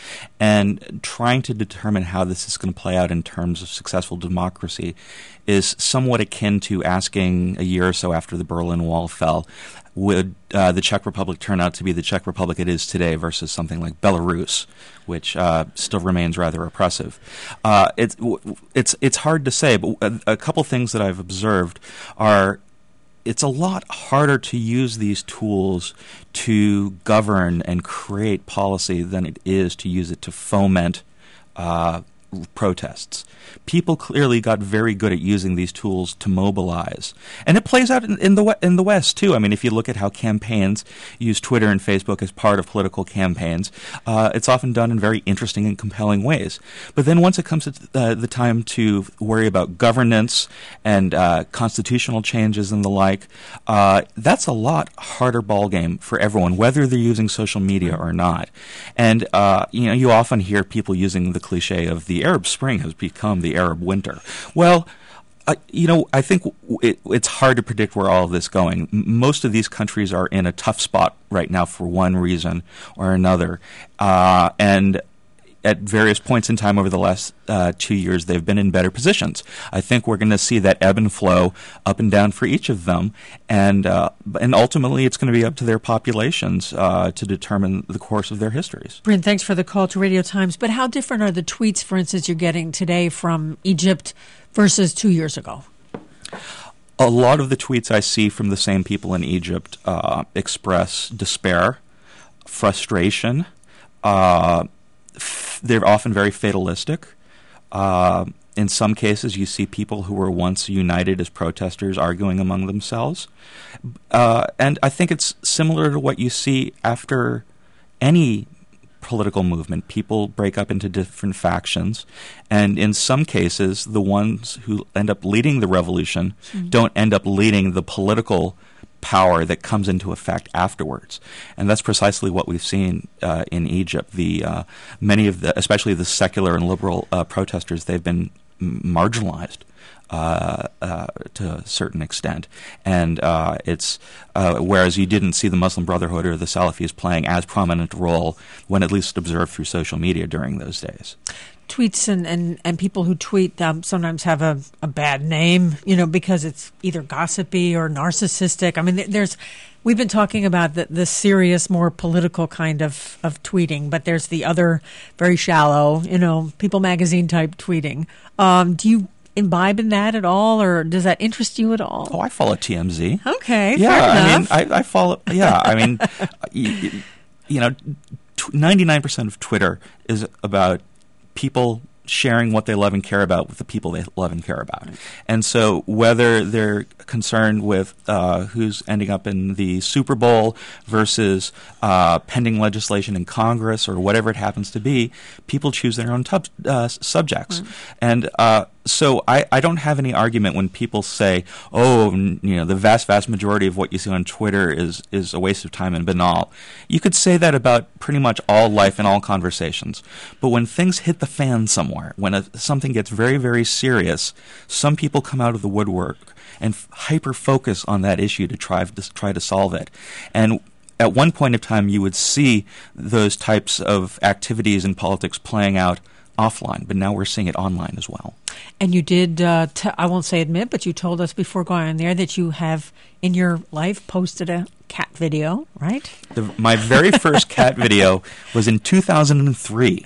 And trying to determine how this is going to play out in terms of successful democracy is somewhat akin to asking a year or so after the Berlin Wall fell, would uh, the Czech Republic turn out to be the Czech Republic it is today versus something like Belarus, which uh, still remains rather oppressive. Uh, it's it's it's hard to say, but a, a couple things that I've observed are it's a lot harder to use these tools to govern and create policy than it is to use it to foment uh, protests. People clearly got very good at using these tools to mobilize, and it plays out in, in the in the West too. I mean, if you look at how campaigns use Twitter and Facebook as part of political campaigns, uh, it's often done in very interesting and compelling ways. But then once it comes to uh, the time to worry about governance and uh, constitutional changes and the like, uh, that's a lot harder ballgame for everyone, whether they're using social media or not. And uh, you know, you often hear people using the cliche of the Arab Spring has become the Arab winter. Well, uh, you know, I think it, it's hard to predict where all of this is going. M- most of these countries are in a tough spot right now for one reason or another. Uh, and at various points in time over the last uh, two years, they've been in better positions. I think we're going to see that ebb and flow up and down for each of them, and uh, and ultimately it's going to be up to their populations uh, to determine the course of their histories. Bryn, thanks for the call to Radio Times. But how different are the tweets, for instance, you're getting today from Egypt versus two years ago? A lot of the tweets I see from the same people in Egypt uh, express despair, frustration, uh, they're often very fatalistic. Uh, in some cases, you see people who were once united as protesters arguing among themselves. Uh, and I think it's similar to what you see after any political movement. People break up into different factions, and in some cases, the ones who end up leading the revolution mm-hmm. don't end up leading the political power that comes into effect afterwards. And that's precisely what we've seen uh, in Egypt. The uh, many of the, especially the secular and liberal uh, protesters, they've been marginalized uh, uh, to a certain extent. And uh, it's uh, whereas you didn't see the Muslim Brotherhood or the Salafis playing as prominent a role when at least observed through social media during those days. Tweets and, and, and people who tweet um, sometimes have a, a bad name, you know, because it's either gossipy or narcissistic. I mean, there's we've been talking about the, the serious, more political kind of, of tweeting, but there's the other very shallow, you know, People Magazine type tweeting. Um, do you imbibe in that at all, or does that interest you at all? Oh, I follow T M Z. Okay, yeah, fair I enough. mean, I, I follow. Yeah, I mean, you, you know, ninety-nine percent of Twitter is about people sharing what they love and care about with the people they love and care about. Right. And so whether they're concerned with uh, who's ending up in the Super Bowl versus uh, pending legislation in Congress or whatever it happens to be, people choose their own tub- uh, subjects. Right. And uh, so I, I don't have any argument when people say, oh, you know, the vast, vast majority of what you see on Twitter is, is a waste of time and banal. You could say that about pretty much all life and all conversations. But when things hit the fan somewhere, when a, something gets very, very serious, some people come out of the woodwork and f- hyper-focus on that issue to try to try to solve it. And at one point in time, you would see those types of activities in politics playing out offline, but now we're seeing it online as well. And you did, uh, t- I won't say admit, but you told us before going on there that you have, in your life, posted a cat video, right? The, my very first cat video was in two thousand three.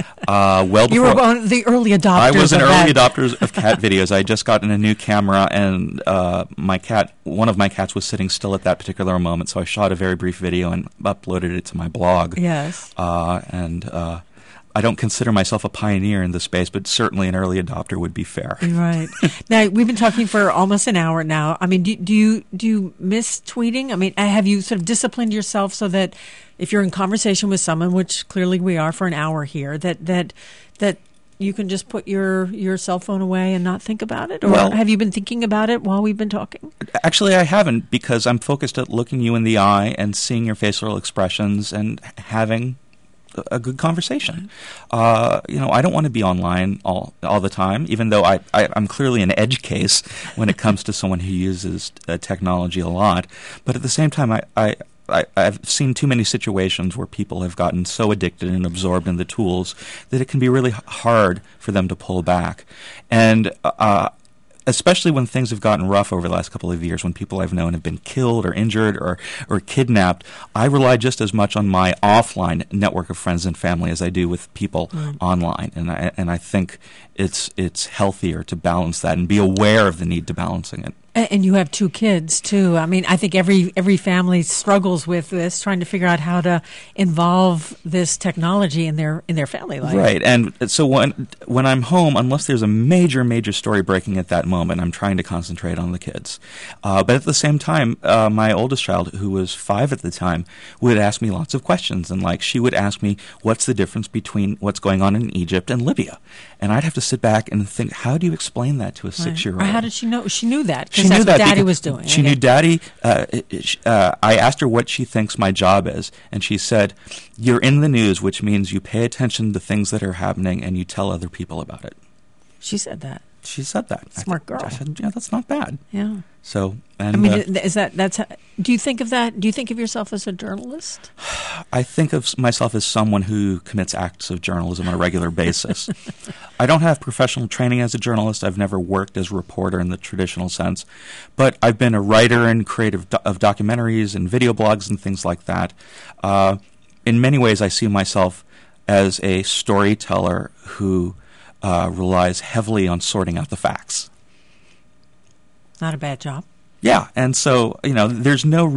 Uh, well before, you were one of the early adopters. I was an of early that. adopter of cat videos. I had just gotten a new camera, and uh, my cat, one of my cats was sitting still at that particular moment, so I shot a very brief video and uploaded it to my blog. Yes. Uh, and uh, I don't consider myself a pioneer in the space, but certainly an early adopter would be fair. Right. Now, we've been talking for almost an hour now. I mean, do, do you do you miss tweeting? I mean, have you sort of disciplined yourself so that if you're in conversation with someone, which clearly we are for an hour here, that that that you can just put your, your cell phone away and not think about it? Or well, have you been thinking about it while we've been talking? Actually, I haven't, because I'm focused at looking you in the eye and seeing your facial expressions and having a good conversation. Uh, you know, I don't want to be online all all the time, even though I, I, I'm clearly an edge case when it comes to someone who uses uh, technology a lot. But at the same time, I, I, I, I've seen too many situations where people have gotten so addicted and absorbed in the tools that it can be really hard for them to pull back. And uh, especially when things have gotten rough over the last couple of years, when people I've known have been killed or injured or, or kidnapped, I rely just as much on my offline network of friends and family as I do with people mm. online. And I, and I think it's it's healthier to balance that and be aware of the need to balancing it. And you have two kids, too. I mean, I think every every family struggles with this, trying to figure out how to involve this technology in their in their family life. Right. And so when when I'm home, unless there's a major, major story breaking at that moment, I'm trying to concentrate on the kids. Uh, but at the same time, uh, my oldest child, who was five at the time, would ask me lots of questions. And, like, she would ask me, what's the difference between what's going on in Egypt and Libya? And I'd have to sit back and think, how do you explain that to a right. six-year-old? Or how did she know? She knew that. She that's knew what that Daddy was doing. She knew Daddy. Uh, uh, I asked her what she thinks my job is, and she said, "You're in the news, which means you pay attention to things that are happening and you tell other people about it." She said that. She said that. Smart girl. I said, "Yeah, that's not bad." Yeah. So, and I mean, uh, is that that's? How, do you think of that? Do you think of yourself as a journalist? I think of myself as someone who commits acts of journalism on a regular basis. I don't have professional training as a journalist. I've never worked as a reporter in the traditional sense, but I've been a writer and creative do- of documentaries and video blogs and things like that. Uh, in many ways, I see myself as a storyteller who uh, relies heavily on sorting out the facts. Not a bad job. Yeah, and so, you know, there's no real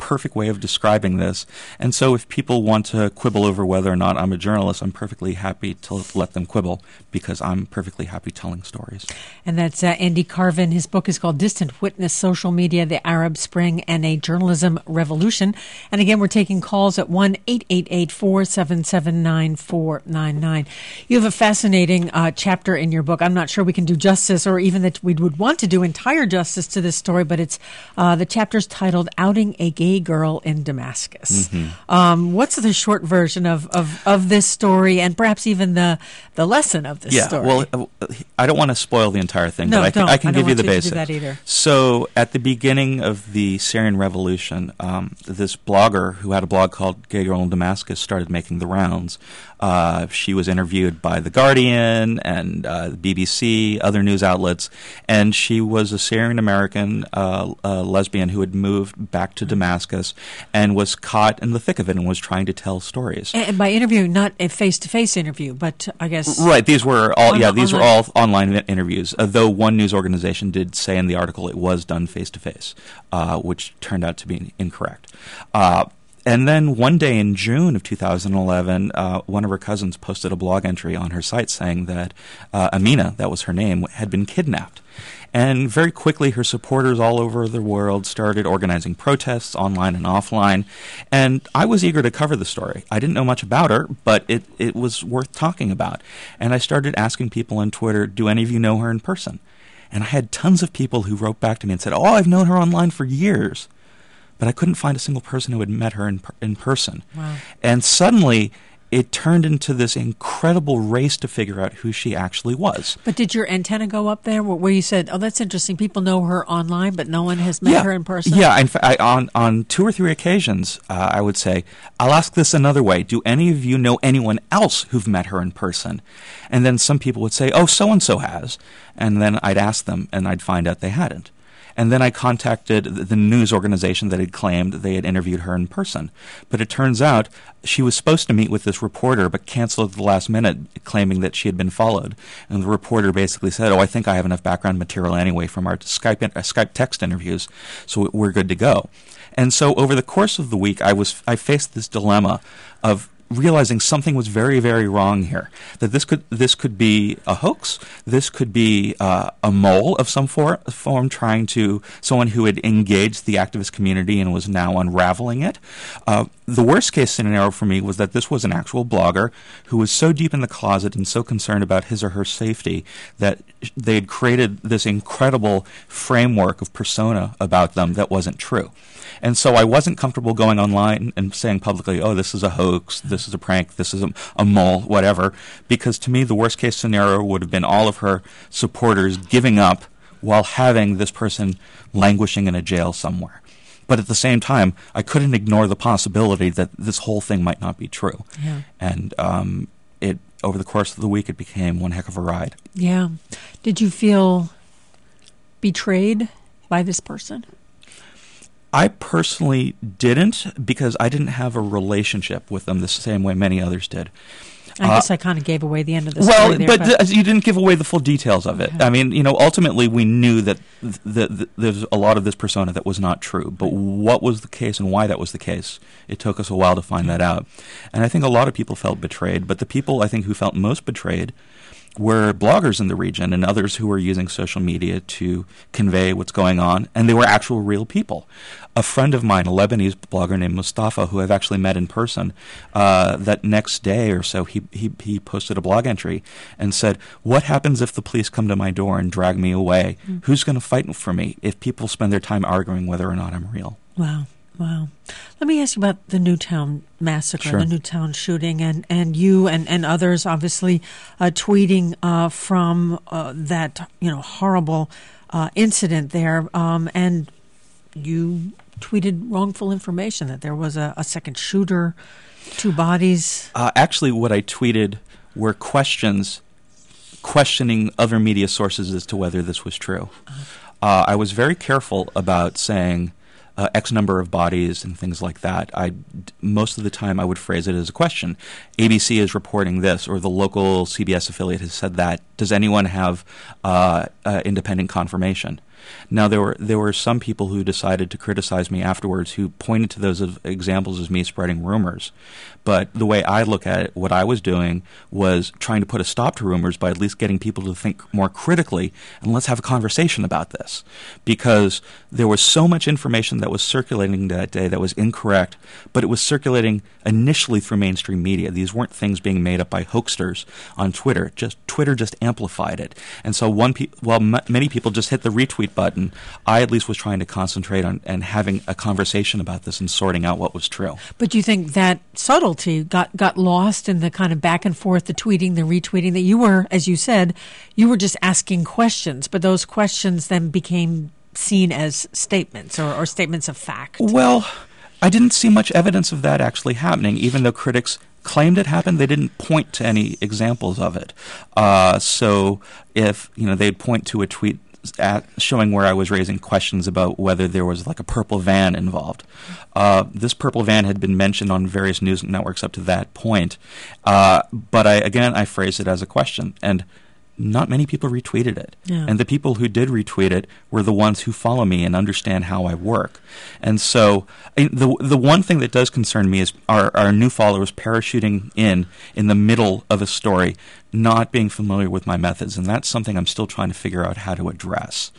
perfect way of describing this. And so if people want to quibble over whether or not I'm a journalist, I'm perfectly happy to let them quibble because I'm perfectly happy telling stories. And that's uh, Andy Carvin. His book is called Distant Witness, Social Media, the Arab Spring, and a Journalism Revolution. And again, we're taking calls at one eight eight eight, four seven seven, nine four nine nine. You have a fascinating uh, chapter in your book. I'm not sure we can do justice or even that we would want to do entire justice to this story, but it's uh, the chapter's titled Outing a Gay Girl in Damascus. Mm-hmm. Um, what's the short version of, of, of this story and perhaps even the, the lesson of this yeah, story? Well, I don't want to spoil the entire thing, no, but I don't. can, I can I give you don't the want you basics. To do that either. So at the beginning of the Syrian Revolution, um, this blogger who had a blog called Gay Girl in Damascus started making the rounds. Uh, she was interviewed by The Guardian and uh, the B B C, other news outlets, and she was a Syrian-American uh, uh, lesbian who had moved back to Damascus and was caught in the thick of it and was trying to tell stories. And by interview, not a face-to-face interview, but I guess... Right, these were all, on, yeah, these online. were all online interviews, uh, though one news organization did say in the article it was done face-to-face, uh, which turned out to be incorrect. Uh, And then one day in June of two thousand eleven, uh, one of her cousins posted a blog entry on her site saying that uh, Amina, that was her name, had been kidnapped. And very quickly, her supporters all over the world started organizing protests online and offline. And I was eager to cover the story. I didn't know much about her, but it, it was worth talking about. And I started asking people on Twitter, do any of you know her in person? And I had tons of people who wrote back to me and said, oh, I've known her online for years. But I couldn't find a single person who had met her in per- in person. Wow. And suddenly, it turned into this incredible race to figure out who she actually was. But did your antenna go up there where you said, oh, that's interesting, people know her online, but no one has met yeah. her in person? Yeah, in fact, I, on, on two or three occasions, uh, I would say, I'll ask this another way. Do any of you know anyone else who've met her in person? And then some people would say, oh, so-and-so has. And then I'd ask them, and I'd find out they hadn't. And then I contacted the news organization that had claimed they had interviewed her in person. But it turns out she was supposed to meet with this reporter but canceled at the last minute, claiming that she had been followed. And the reporter basically said, oh, I think I have enough background material anyway from our Skype, in, uh, Skype text interviews, so we're good to go. And so over the course of the week, I was I faced this dilemma of realizing something was very, very wrong here. That this could this could be a hoax. This could be uh, a mole of some for, form, trying to someone who had engaged the activist community and was now unraveling it. Uh, the worst case scenario for me was that this was an actual blogger who was so deep in the closet and so concerned about his or her safety that they had created this incredible framework of persona about them that wasn't true. And so I wasn't comfortable going online and saying publicly, oh, this is a hoax, this is a prank, this is a, a mole, whatever, because to me the worst case scenario would have been all of her supporters giving up while having this person languishing in a jail somewhere. But at the same time, I couldn't ignore the possibility that this whole thing might not be true. Yeah. And um, it over the course of the week, it became one heck of a ride. Yeah. Did you feel betrayed by this person? I personally didn't, because I didn't have a relationship with them the same way many others did. I uh, guess I kind of gave away the end of the well, story there. But, but th- you didn't give away the full details of it. Okay. I mean, you know, ultimately we knew that th- th- th- there's a lot of this persona that was not true. But what was the case and why that was the case, it took us a while to find that out. And I think a lot of people felt betrayed. But the people I think who felt most betrayed were bloggers in the region and others who were using social media to convey what's going on, and they were actual real people. A friend of mine, a Lebanese blogger named Mustafa, who I've actually met in person, uh, that next day or so he, he he posted a blog entry and said, what happens if the police come to my door and drag me away? Mm. Who's going to fight for me if people spend their time arguing whether or not I'm real? Wow. Wow. Let me ask you about the Newtown massacre, Sure. the Newtown shooting, and, and you and, and others obviously uh, tweeting uh, from uh, that you know horrible uh, incident there, um, and you tweeted wrongful information that there was a, a second shooter, two bodies. Uh, actually, what I tweeted were questions questioning other media sources as to whether this was true. Uh, I was very careful about saying Uh, X number of bodies and things like that. I, most of the time I would phrase it as a question. A B C is reporting this, or the local C B S affiliate has said that. Does anyone have uh, uh, independent confirmation? Now, there were there were some people who decided to criticize me afterwards who pointed to those as examples as me spreading rumors. But the way I look at it, what I was doing was trying to put a stop to rumors by at least getting people to think more critically, and let's have a conversation about this. Because there was so much information that was circulating that day that was incorrect, but it was circulating initially through mainstream media. These weren't things being made up by hoaxsters on Twitter. Just Twitter just amplified it. And so one pe- while m- many people just hit the retweet button, I at least was trying to concentrate on and having a conversation about this and sorting out what was true. But do you think that subtlety got, got lost in the kind of back and forth, the tweeting, the retweeting, that you were, as you said, you were just asking questions, but those questions then became seen as statements or, or statements of fact? Well, I didn't see much evidence of that actually happening, even though critics claimed it happened. They didn't point to any examples of it. Uh, so if, you know, they'd point to a tweet at showing where I was raising questions about whether there was like a purple van involved. Uh, this purple van had been mentioned on various news networks up to that point, uh, but I again I phrased it as a question, and not many people retweeted it. Yeah. And the people who did retweet it were the ones who follow me and understand how I work. And so I, the the one thing that does concern me is our, our new followers parachuting in in the middle of a story, not being familiar with my methods. And that's something I'm still trying to figure out how to address.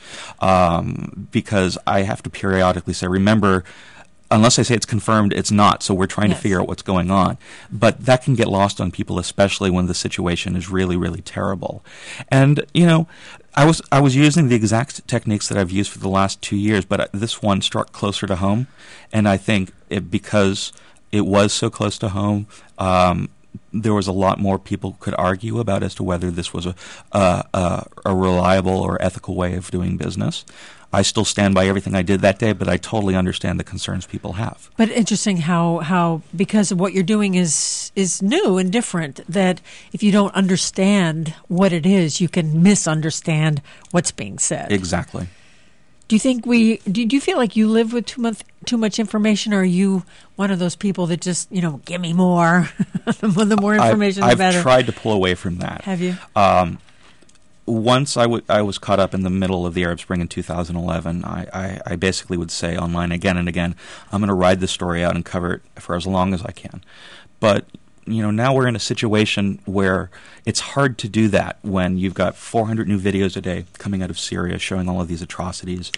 Um, because I have to periodically say, remember, unless I say it's confirmed, it's not. So we're trying yes. to figure out what's going on. But that can get lost on people, especially when the situation is really, really terrible. And, you know, I was I was using the exact techniques that I've used for the last two years, but this one struck closer to home. And I think it, because it was so close to home, um, there was a lot more people could argue about as to whether this was a, uh, uh, a reliable or ethical way of doing business. I still stand by everything I did that day, but I totally understand the concerns people have. But interesting how, how because of what you're doing is is new and different, that if you don't understand what it is, you can misunderstand what's being said. Exactly. Do you think we? Do, do you feel like you live with too much too much information, or are you one of those people that just, you know, give me more? The more information, I've, the better. I've tried to pull away from that. Have you? Um, Once I, w- I was caught up in the middle of the Arab Spring in two thousand eleven, I, I, I basically would say online again and again, I'm going to ride this story out and cover it for as long as I can. But, you know, now we're in a situation where it's hard to do that when you've got four hundred new videos a day coming out of Syria showing all of these atrocities.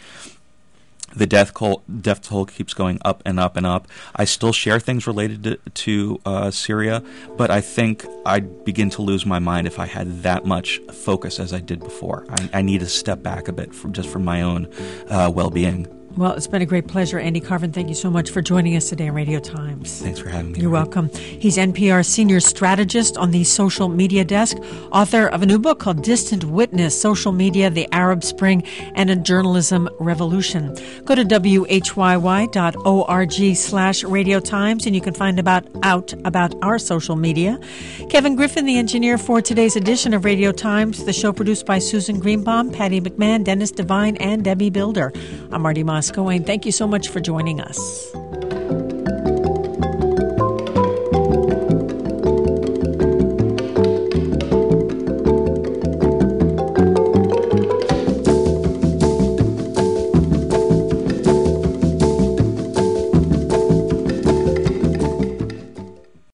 The death toll, death toll keeps going up and up and up. I still share things related to, to uh, Syria, but I think I'd begin to lose my mind if I had that much focus as I did before. I, I need to step back a bit from just from my own uh, well-being. Well, it's been a great pleasure. Andy Carvin, thank you so much for joining us today on Radio Times. Thanks for having me. You're welcome. He's N P R's senior strategist on the social media desk, author of a new book called Distant Witness, Social Media, the Arab Spring, and a Journalism Revolution. Go to W H Y Y dot org slash Radio Times, and you can find about out about our social media. Kevin Griffin, the engineer for today's edition of Radio Times, the show produced by Susan Greenbaum, Patty McMahon, Dennis Devine, and Debbie Builder. I'm Marty Moscow. Thank you so much for joining us.